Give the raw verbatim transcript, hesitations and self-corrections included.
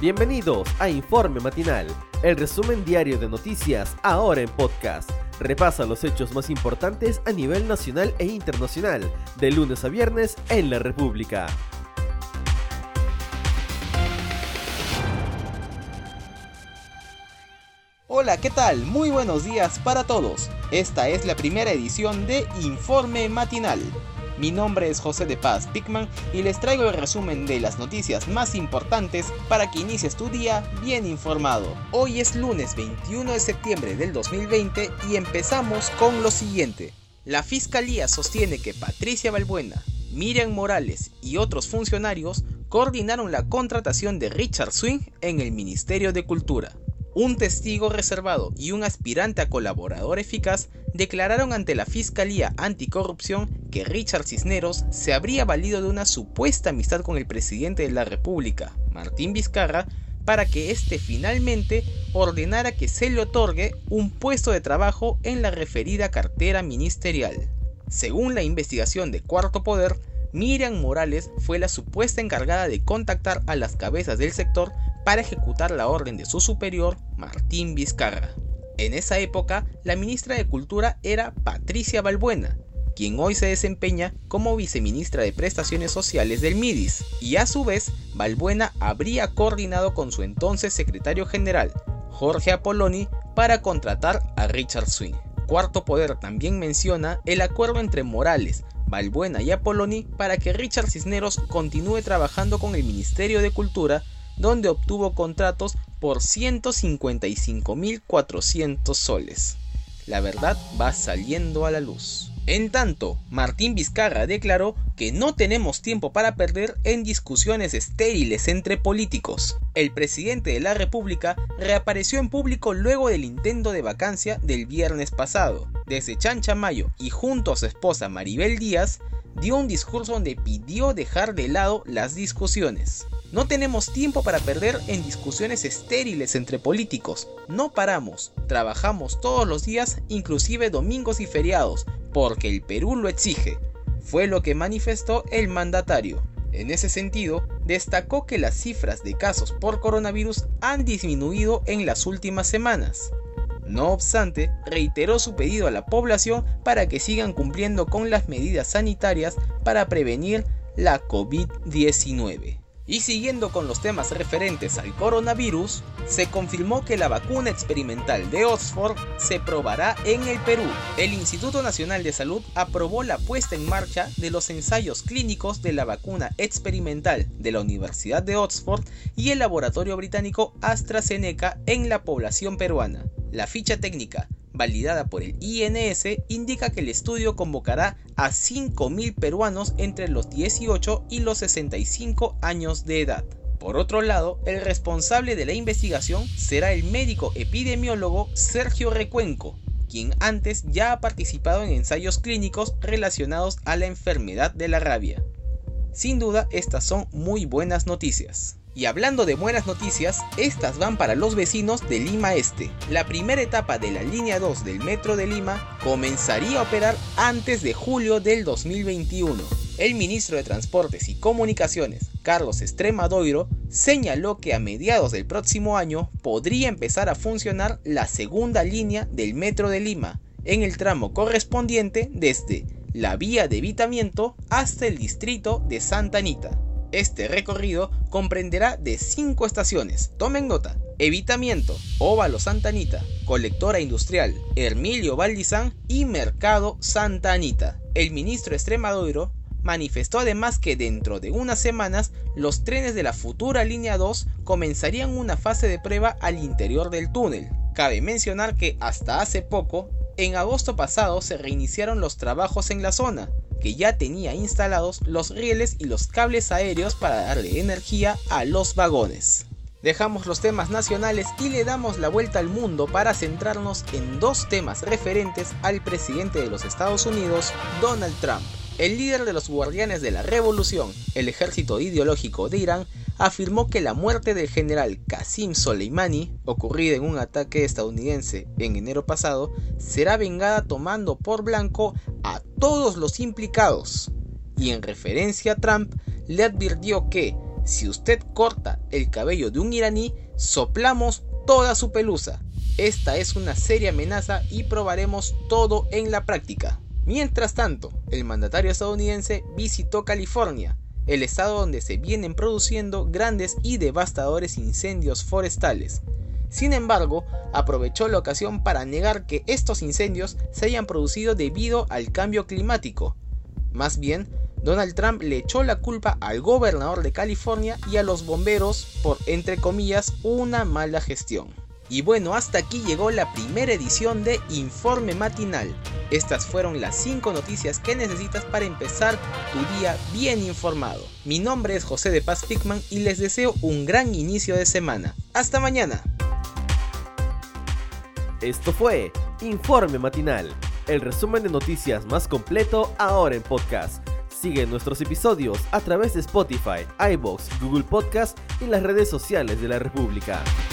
Bienvenidos a Informe Matinal, el resumen diario de noticias ahora en podcast. Repasa los hechos más importantes a nivel nacional e internacional, de lunes a viernes en la República. Hola, ¿qué tal? Muy buenos días para todos. Esta es la primera edición de Informe Matinal. Mi nombre es José de Paz Pickman y les traigo el resumen de las noticias más importantes para que inicies tu día bien informado. Hoy es lunes veintiuno de septiembre del dos mil veinte y empezamos con lo siguiente. La Fiscalía sostiene que Patricia Balbuena, Miriam Morales y otros funcionarios coordinaron la contratación de Richard Swing en el Ministerio de Cultura. Un testigo reservado y un aspirante a colaborador eficaz declararon ante la Fiscalía Anticorrupción que Richard Cisneros se habría valido de una supuesta amistad con el presidente de la República, Martín Vizcarra, para que éste finalmente ordenara que se le otorgue un puesto de trabajo en la referida cartera ministerial. Según la investigación de Cuarto Poder, Miriam Morales fue la supuesta encargada de contactar a las cabezas del sector para ejecutar la orden de su superior, Martín Vizcarra. En esa época, la ministra de Cultura era Patricia Balbuena, quien hoy se desempeña como viceministra de Prestaciones Sociales del MIDIS, y a su vez, Balbuena habría coordinado con su entonces secretario general, Jorge Apoloni, para contratar a Richard Swing. Cuarto Poder también menciona el acuerdo entre Morales, Balbuena y Apoloni para que Richard Cisneros continúe trabajando con el Ministerio de Cultura, donde obtuvo contratos por ciento cincuenta y cinco mil cuatrocientos soles. La verdad va saliendo a la luz. En tanto, Martín Vizcarra declaró que no tenemos tiempo para perder en discusiones estériles entre políticos. El presidente de la República reapareció en público luego del intento de vacancia del viernes pasado. Desde Chanchamayo y junto a su esposa Maribel Díaz, dio un discurso donde pidió dejar de lado las discusiones. No tenemos tiempo para perder en discusiones estériles entre políticos. No paramos, trabajamos todos los días, inclusive domingos y feriados, porque el Perú lo exige, fue lo que manifestó el mandatario. En ese sentido, destacó que las cifras de casos por coronavirus han disminuido en las últimas semanas. No obstante, reiteró su pedido a la población para que sigan cumpliendo con las medidas sanitarias para prevenir la COVID diecinueve. Y siguiendo con los temas referentes al coronavirus, se confirmó que la vacuna experimental de Oxford se probará en el Perú. El Instituto Nacional de Salud aprobó la puesta en marcha de los ensayos clínicos de la vacuna experimental de la Universidad de Oxford y el laboratorio británico AstraZeneca en la población peruana. La ficha técnica, validada por el I N S, indica que el estudio convocará a cinco mil peruanos entre los dieciocho y los sesenta y cinco años de edad. Por otro lado, el responsable de la investigación será el médico epidemiólogo Sergio Recuenco, quien antes ya ha participado en ensayos clínicos relacionados a la enfermedad de la rabia. Sin duda, estas son muy buenas noticias. Y hablando de buenas noticias, estas van para los vecinos de Lima Este. La primera etapa de la línea dos del Metro de Lima comenzaría a operar antes de julio del dos mil veintiuno. El ministro de Transportes y Comunicaciones, Carlos Extremadoiro, señaló que a mediados del próximo año podría empezar a funcionar la segunda línea del Metro de Lima, en el tramo correspondiente desde la vía de Evitamiento hasta el distrito de Santa Anita. Este recorrido comprenderá de cinco estaciones, tomen nota: Evitamiento, Óvalo Santa Anita, Colectora Industrial, Hermilio Valdizán y Mercado Santa Anita. El ministro Extremadoiro manifestó además que dentro de unas semanas los trenes de la futura línea dos comenzarían una fase de prueba al interior del túnel. Cabe mencionar que hasta hace poco, en agosto pasado, se reiniciaron los trabajos en la zona, que ya tenía instalados los rieles y los cables aéreos para darle energía a los vagones. Dejamos los temas nacionales y le damos la vuelta al mundo para centrarnos en dos temas referentes al presidente de los Estados Unidos, Donald Trump. El líder de los Guardianes de la Revolución, el ejército ideológico de Irán, afirmó que la muerte del general Qasem Soleimani, ocurrida en un ataque estadounidense en enero pasado, será vengada tomando por blanco a todos los implicados. Y en referencia a Trump, le advirtió que, Si usted corta el cabello de un iraní, soplamos toda su pelusa. Esta es una seria amenaza y probaremos todo en la práctica. Mientras tanto, el mandatario estadounidense visitó California, el estado donde se vienen produciendo grandes y devastadores incendios forestales. Sin embargo, aprovechó la ocasión para negar que estos incendios se hayan producido debido al cambio climático. Más bien, Donald Trump le echó la culpa al gobernador de California y a los bomberos por, entre comillas, una mala gestión. Y bueno, hasta aquí llegó la primera edición de Informe Matinal. Estas fueron las cinco noticias que necesitas para empezar tu día bien informado. Mi nombre es José de Paz Pickman y les deseo un gran inicio de semana. ¡Hasta mañana! Esto fue Informe Matinal, el resumen de noticias más completo ahora en podcast. Sigue nuestros episodios a través de Spotify, iVoox, Google Podcast y las redes sociales de la República.